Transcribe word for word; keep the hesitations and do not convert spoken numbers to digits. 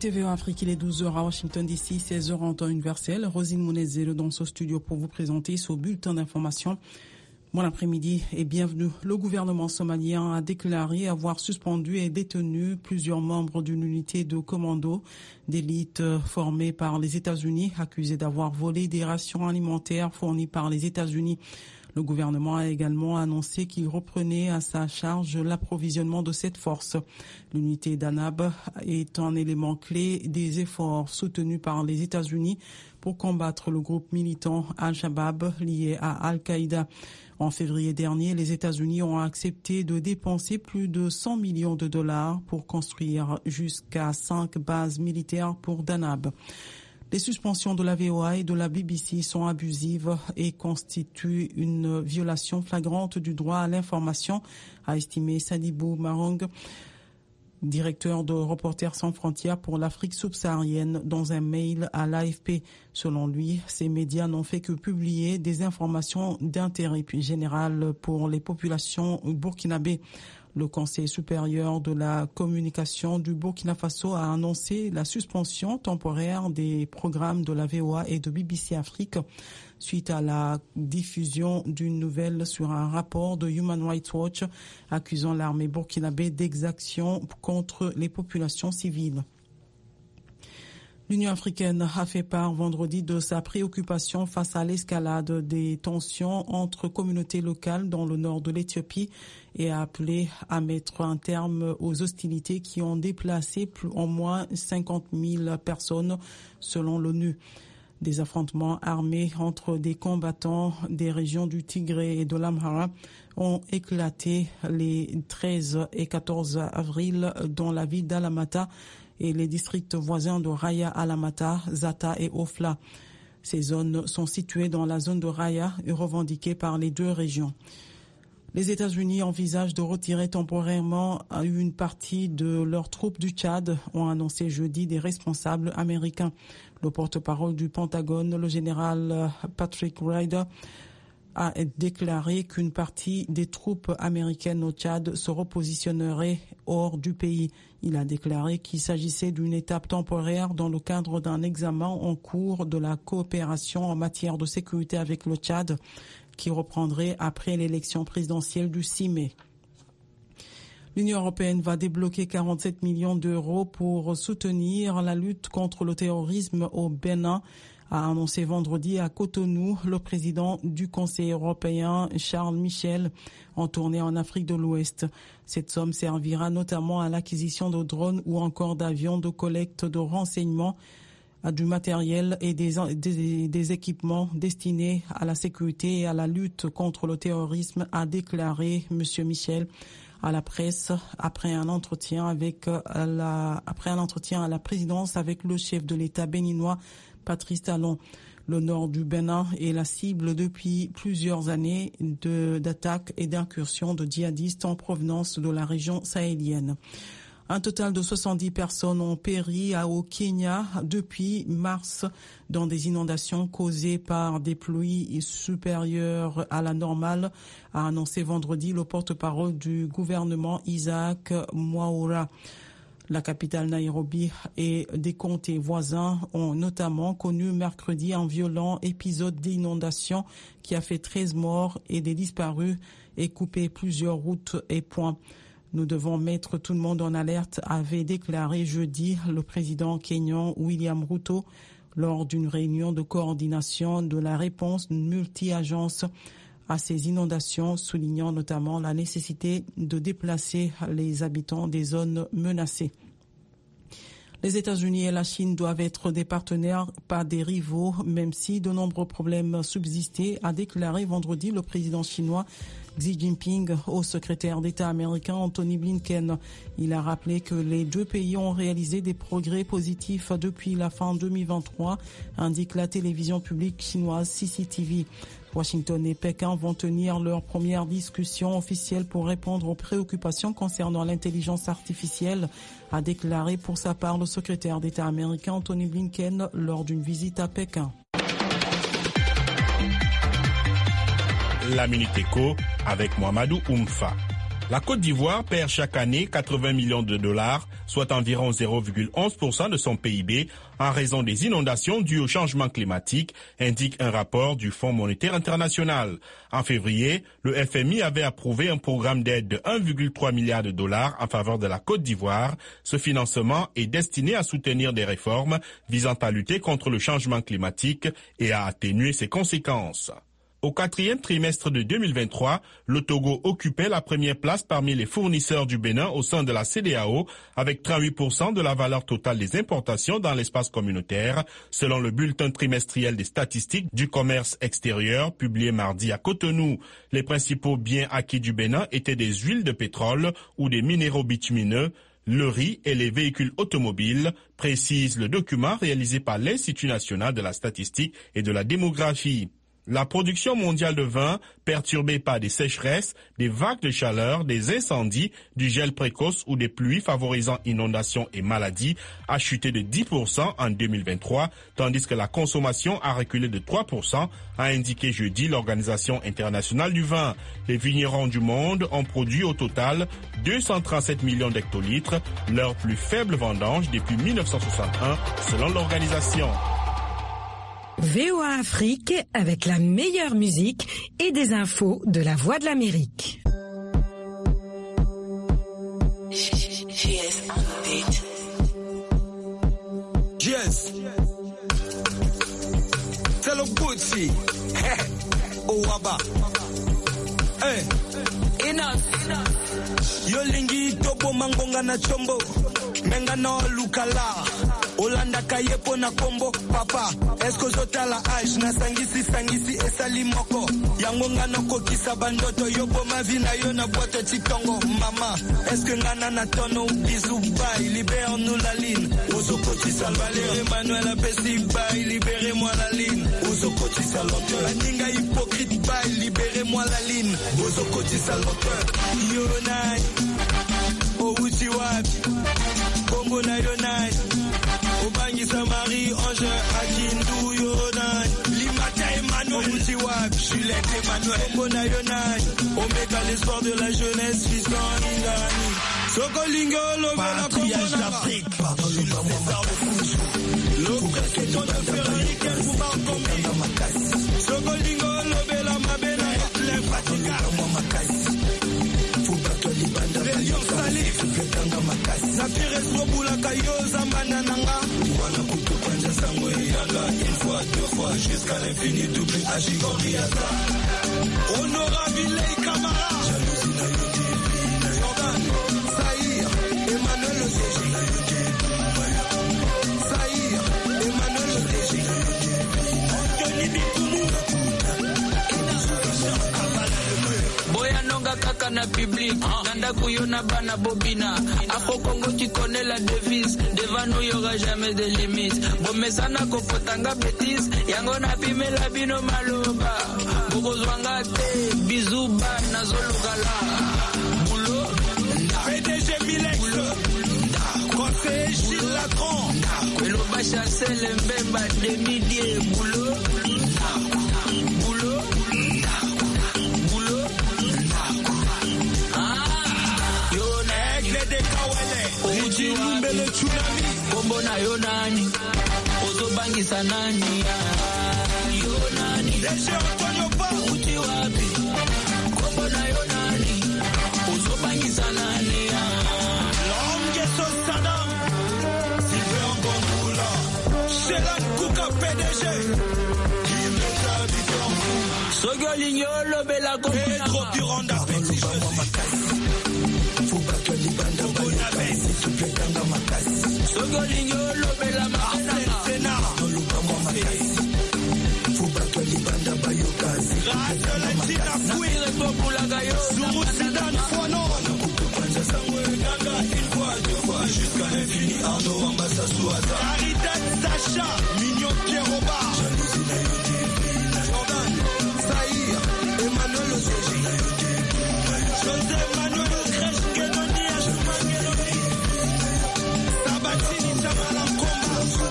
T V O Afrique, il est douze heures à Washington D C, seize heures en temps universel. Rosine Mounezelo dans ce studio pour vous présenter ce bulletin d'information. Bon après-midi et bienvenue. Le gouvernement somalien a déclaré avoir suspendu et détenu plusieurs membres d'une unité de commando d'élite formée par les États-Unis, accusés d'avoir volé des rations alimentaires fournies par les États-Unis. Le gouvernement a également annoncé qu'il reprenait à sa charge l'approvisionnement de cette force. L'unité d'Anab est un élément clé des efforts soutenus par les États-Unis pour combattre le groupe militant Al-Shabaab lié à Al-Qaïda. En février dernier, les États-Unis ont accepté de dépenser plus de cent millions de dollars pour construire jusqu'à cinq bases militaires pour Danab. Les suspensions de la V O A et de la B B C sont abusives et constituent une violation flagrante du droit à l'information, a estimé Sadibou Marong, directeur de Reporters sans frontières pour l'Afrique subsaharienne, dans un mail à l'A F P. Selon lui, ces médias n'ont fait que publier des informations d'intérêt général pour les populations burkinabées. Le Conseil supérieur de la communication du Burkina Faso a annoncé la suspension temporaire des programmes de la V O A et de B B C Afrique suite à la diffusion d'une nouvelle sur un rapport de Human Rights Watch accusant l'armée burkinabé d'exactions contre les populations civiles. L'Union africaine a fait part vendredi de sa préoccupation face à l'escalade des tensions entre communautés locales dans le nord de l'Éthiopie et a appelé à mettre un terme aux hostilités qui ont déplacé plus au moins cinquante mille personnes selon l'ONU. Des affrontements armés entre des combattants des régions du Tigré et de l'Amhara ont éclaté les treize et quatorze avril dans la ville d'Alamata et les districts voisins de Raya, Alamata, Zata et Ofla. Ces zones sont situées dans la zone de Raya et revendiquées par les deux régions. Les États-Unis envisagent de retirer temporairement une partie de leurs troupes du Tchad, ont annoncé jeudi des responsables américains. Le porte-parole du Pentagone, le général Patrick Ryder, a déclaré qu'une partie des troupes américaines au Tchad se repositionnerait hors du pays. Il a déclaré qu'il s'agissait d'une étape temporaire dans le cadre d'un examen en cours de la coopération en matière de sécurité avec le Tchad, qui reprendrait après l'élection présidentielle du six mai. L'Union européenne va débloquer quarante-sept millions d'euros pour soutenir la lutte contre le terrorisme au Bénin, a annoncé vendredi à Cotonou le président du Conseil européen Charles Michel en tournée en Afrique de l'Ouest. Cette somme servira notamment à l'acquisition de drones ou encore d'avions de collecte de renseignements, à du matériel et des, des, des équipements destinés à la sécurité et à la lutte contre le terrorisme, a déclaré M. Michel à la presse après un entretien avec la, après un entretien à la présidence avec le chef de l'État béninois Patrice Talon. Le nord du Bénin est la cible depuis plusieurs années de, d'attaques et d'incursions de djihadistes en provenance de la région sahélienne. Un total de soixante-dix personnes ont péri au Kenya depuis mars dans des inondations causées par des pluies supérieures à la normale, a annoncé vendredi le porte-parole du gouvernement Isaac Mwaura. La capitale Nairobi et des comtés voisins ont notamment connu mercredi un violent épisode d'inondation qui a fait treize morts et des disparus et coupé plusieurs routes et ponts. Nous devons mettre tout le monde en alerte, avait déclaré jeudi le président kényan William Ruto lors d'une réunion de coordination de la réponse multi-agences à ces inondations, soulignant notamment la nécessité de déplacer les habitants des zones menacées. Les États-Unis et la Chine doivent être des partenaires, pas des rivaux, même si de nombreux problèmes subsistaient, a déclaré vendredi le président chinois Xi Jinping au secrétaire d'État américain Anthony Blinken. Il a rappelé que les deux pays ont réalisé des progrès positifs depuis la fin deux mille vingt-trois, indique la télévision publique chinoise C C T V. Washington et Pékin vont tenir leur première discussion officielle pour répondre aux préoccupations concernant l'intelligence artificielle, a déclaré pour sa part le secrétaire d'État américain Anthony Blinken lors d'une visite à Pékin. La Minute Éco avec Mohamedou Oumfa. La Côte d'Ivoire perd chaque année quatre-vingts millions de dollars soit environ zéro virgule onze pour cent de son P I B, en raison des inondations dues au changement climatique, indique un rapport du Fonds monétaire international. En février, le F M I avait approuvé un programme d'aide de un virgule trois milliard de dollars en faveur de la Côte d'Ivoire. Ce financement est destiné à soutenir des réformes visant à lutter contre le changement climatique et à atténuer ses conséquences. Au quatrième trimestre de deux mille vingt-trois, le Togo occupait la première place parmi les fournisseurs du Bénin au sein de la C E D E A O, avec trente-huit pour cent de la valeur totale des importations dans l'espace communautaire, selon le bulletin trimestriel des statistiques du commerce extérieur publié mardi à Cotonou. Les principaux biens acquis du Bénin étaient des huiles de pétrole ou des minéraux bitumineux, le riz et les véhicules automobiles, précise le document réalisé par l'Institut national de la statistique et de la démographie. La production mondiale de vin, perturbée par des sécheresses, des vagues de chaleur, des incendies, du gel précoce ou des pluies favorisant inondations et maladies, a chuté de dix pour cent en deux mille vingt-trois, tandis que la consommation a reculé de trois pour cent, a indiqué jeudi l'Organisation internationale du vin. Les vignerons du monde ont produit au total deux cent trente-sept millions d'hectolitres, leur plus faible vendange depuis mille neuf cent soixante-un, selon l'organisation. V O A Afrique avec la meilleure musique et des infos de la Voix de l'Amérique. Yes. Tell a Bootsy. Oh, Waba. Hey. Enough. Yolingi tobo mangonga na chombo. Menga no lukala. Olanda kayepo na kombo papa esko zota la age na sangisi sangisi esali moko yango ngana kokisa bandoto yobo mavina yo na boîte tikongo mama eske ngana na tono bisou bye libère nous la ligne ozokoti salvaler Emmanuel apesi bye libérez-moi la ligne ozokoti saloteur aninga hypocrite bye libérez-moi la ligne ozokoti saloteur yo nai o uchi wapi kombo na yo nai Obangi Samari, Ange, Akindu, Yonan, Limata Emmanuel, Moutiwab, Juliette Emmanuel, Mbona Yonan, Omega, l'espoir de la jeunesse, Fiston Ingani, Sokolingo, Lovela, Patriage d'Afrique, pardon, le César de Fouchou, l'oppression de Ferrari, quel pouvoir combien, Sokolingo, Lovela, Mabena, l'infatigable, les lions salifs, Zafir Estroboula, Kayo, Zamana, Nanga, une fois, deux fois, jusqu'à l'infini, double Agigoriata. Honora Villey Camara. Jalousie Nayoudi, Jordan, Saïr, Emmanuel Oseji. Saïr, Emmanuel Oseji. Anthony Bitoumou. Boyanonga kaka na public, nanda kuyona bana bobina. Afro Congo tu connais la devise, devant nous y'aura jamais de limite. Bomesana kokotanga bêtise, yango na pimela bino maloba. Bokozwanga te, bisou ba nazolugala. Boulot, P D G Milex, conseiller Gilles Lacron. Eloba chancel mbemba demi-dieu, boulot. Lumbele tsunami kombo na yo nani ozobangisa nani yo nani Deshe Antonio Ba uti wapi kombo na yo nani ozobangisa nani Longue Sosadam Sylvain Gondoula Shelan Kuka P D G Kimeta Biton Sogolinyo Lobela kombo na Pedro Duranda Petit Sogolingo lobela makana Sena Lubamo makasi Fubato libanda bayokazi Rata la tina fui Repopula gayo Sumu Sidan Fono Nakutupanja sangwe Gaga une fois, deux fois Jusqu'à l'infini Arnaud Ambassa Souaza Caridad Sacha Mignon Pierroba Jalousie Nayoudi Jordan Saïr Emmanuel Oseji Joseph